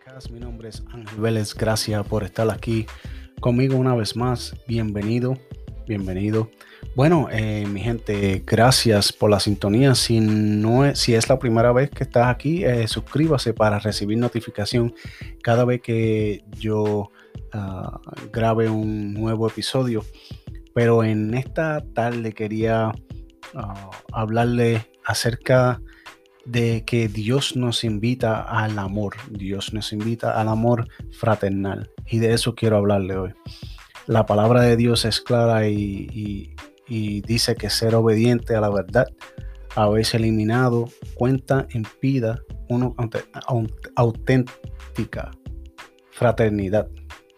Podcast. Mi nombre es Ángel Vélez. Gracias por estar aquí conmigo una vez más. Bienvenido. Bueno, mi gente, gracias por la sintonía. Si es la primera vez que estás aquí, suscríbase para recibir notificación cada vez que yo grabe un nuevo episodio. Pero en esta tarde quería hablarle acerca de que Dios nos invita al amor. Dios nos invita al amor fraternal. Y de eso quiero hablarle hoy. La palabra de Dios es clara y dice que ser obediente a la verdad, haberse eliminado cuenta en vida una auténtica fraternidad.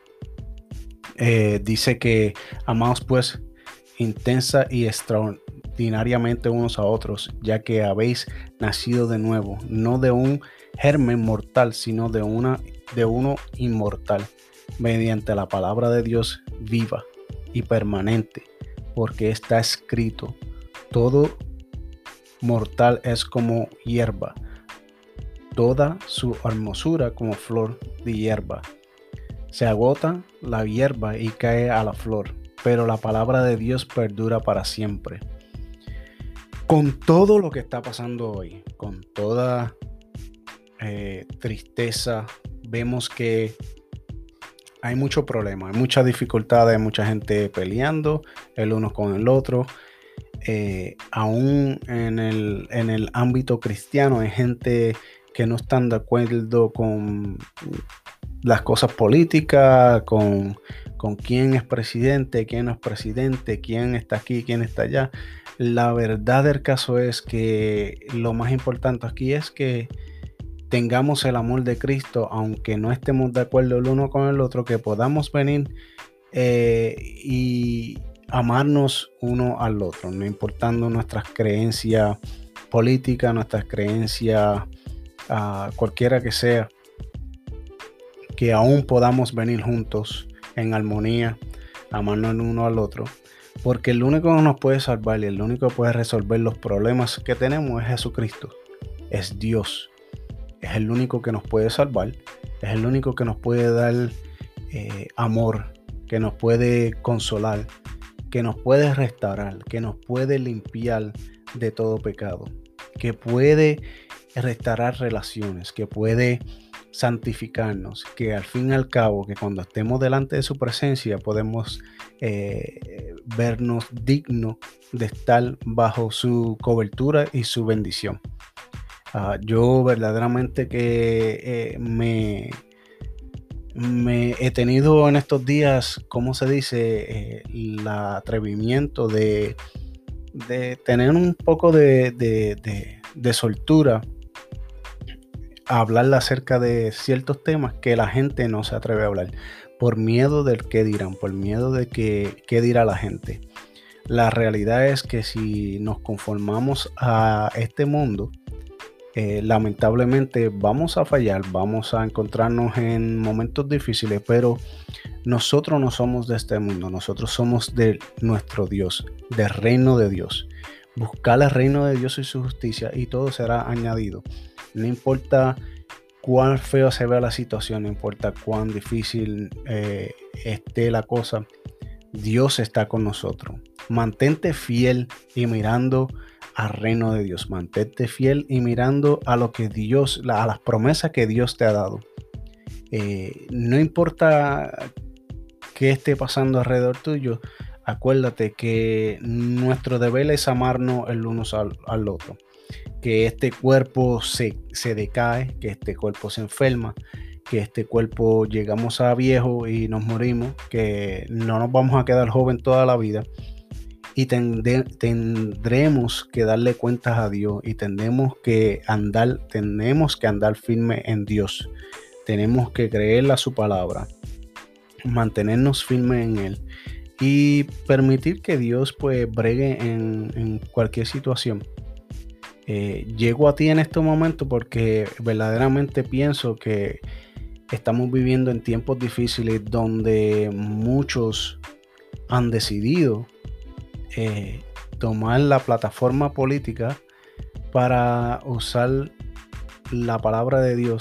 Dice que amaos pues intensa y extraordinariamente unos a otros, ya que habéis nacido de nuevo, no de un germen mortal, sino de uno inmortal, mediante la palabra de Dios viva y permanente, porque está escrito: todo mortal es como hierba, toda su hermosura como flor de hierba. Se agota la hierba y cae a la flor, pero la palabra de Dios perdura para siempre. Con todo lo que está pasando hoy, con toda tristeza, vemos que hay mucho problema, hay mucha dificultad, hay mucha gente peleando el uno con el otro. Aún en el ámbito cristiano hay gente que no están de acuerdo con las cosas políticas, con quién es presidente, quién no es presidente, quién está aquí, quién está allá. La verdad del caso es que lo más importante aquí es que tengamos el amor de Cristo, aunque no estemos de acuerdo el uno con el otro, que podamos venir y amarnos uno al otro, no importando nuestras creencias políticas, nuestras creencias cualquiera que sea, que aún podamos venir juntos en armonía, amarnos el uno al otro, porque el único que nos puede salvar y el único que puede resolver los problemas que tenemos es Jesucristo, es Dios, es el único que nos puede salvar, es el único que nos puede dar amor, que nos puede consolar, que nos puede restaurar, que nos puede limpiar de todo pecado, que puede restaurar relaciones, que puede santificarnos, que al fin y al cabo, que cuando estemos delante de su presencia podemos vernos dignos de estar bajo su cobertura y su bendición. Yo verdaderamente que me he tenido en estos días, ¿cómo se dice? El atrevimiento de tener un poco de soltura a hablar acerca de ciertos temas que la gente no se atreve a hablar, por miedo del qué dirán, por miedo de qué dirá la gente. La realidad es que si nos conformamos a este mundo, lamentablemente vamos a fallar, vamos a encontrarnos en momentos difíciles, pero nosotros no somos de este mundo, nosotros somos de nuestro Dios, del reino de Dios. Buscar el reino de Dios y su justicia y todo será añadido. No importa cuán feo se vea la situación, no importa cuán difícil esté la cosa, Dios está con nosotros. Mantente fiel y mirando al reino de Dios. Mantente fiel y mirando a lo que Dios, a las promesas que Dios te ha dado. No importa qué esté pasando alrededor tuyo, acuérdate que nuestro deber es amarnos el uno al otro. Que este cuerpo se decae, que este cuerpo se enferma, que este cuerpo llegamos a viejo y nos morimos, que no nos vamos a quedar joven toda la vida. Y tendremos que darle cuentas a Dios y tenemos que andar firme en Dios. Tenemos que creerle a su palabra, mantenernos firmes en Él y permitir que Dios pues bregue en cualquier situación. Llego a ti en este momento porque verdaderamente pienso que estamos viviendo en tiempos difíciles donde muchos han decidido tomar la plataforma política para usar la palabra de Dios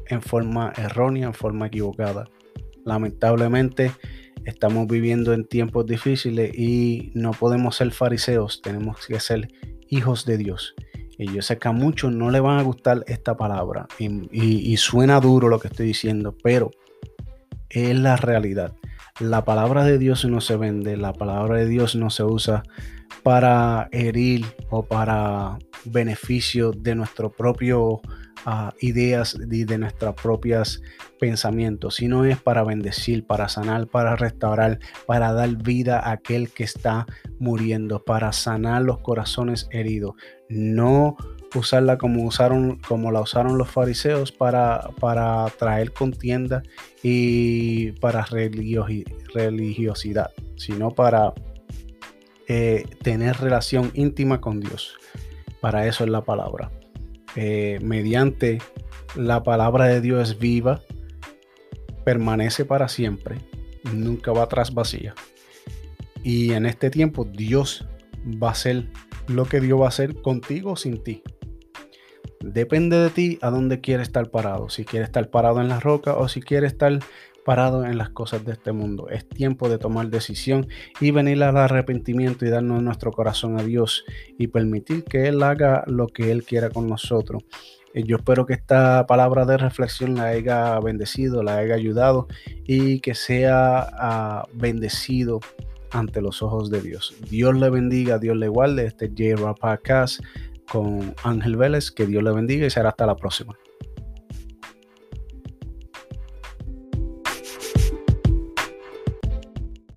en forma errónea, en forma equivocada. Lamentablemente estamos viviendo en tiempos difíciles y no podemos ser fariseos, tenemos que ser hijos de Dios. Y yo sé que a muchos no les van a gustar esta palabra y suena duro lo que estoy diciendo, pero es la realidad. La palabra de Dios no se vende, la palabra de Dios no se usa para herir o para beneficio de nuestro propio ideas y de nuestros propios pensamientos, sino es para bendecir, para sanar, para restaurar, para dar vida a aquel que está muriendo, para sanar los corazones heridos. No usarla como la usaron los fariseos para traer contienda y para religiosidad, sino para tener relación íntima con Dios. Para eso es la palabra. Mediante la palabra de Dios es viva, permanece para siempre, nunca va atrás vacía. Y en este tiempo Dios va a hacer lo que Dios va a hacer contigo o sin ti. Depende de ti a dónde quieres estar parado. Si quieres estar parado en la roca o si quieres estar parado en las cosas de este mundo. Es tiempo de tomar decisión y venir al arrepentimiento y darnos nuestro corazón a Dios y permitir que Él haga lo que Él quiera con nosotros. Yo espero que esta palabra de reflexión la haya bendecido, la haya ayudado y que sea bendecido ante los ojos de Dios. Dios le bendiga, Dios le guarde. Este es J-Rock Podcast con Ángel Vélez. Que Dios le bendiga y será hasta la próxima.